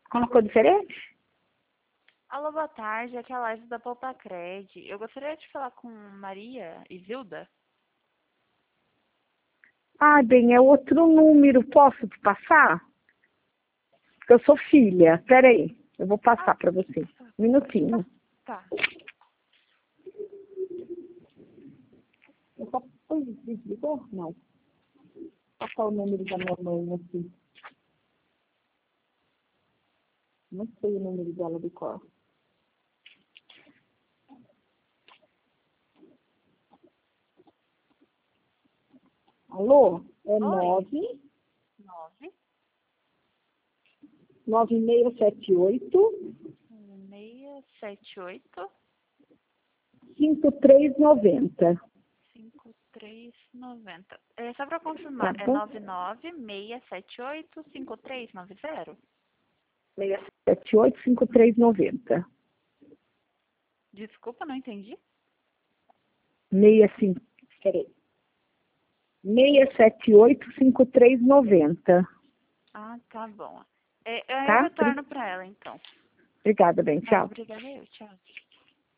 Colocou diferente? Alô, boa tarde. Aqui é a Laís da Poupacred. Eu gostaria de falar com Maria Isilda. Ah, bem, é outro número. Posso te passar? Porque eu sou filha. Peraí, eu vou passar para você. Um minutinho. Tá. Eu só desligou? Não. Passar o número da minha mãe aqui. Não sei o número dela de cor. Alô? É Oi. 9 9678 678 5390. 5390. Só para confirmar, Tá é bom? 99678 5390? 678 5390. Desculpa, não entendi. 65. Peraí. 678 5390. Ah, tá bom. Eu Tá? retorno para ela, então. Obrigada, bem. Tá, Tchau. obrigada eu. Tchau.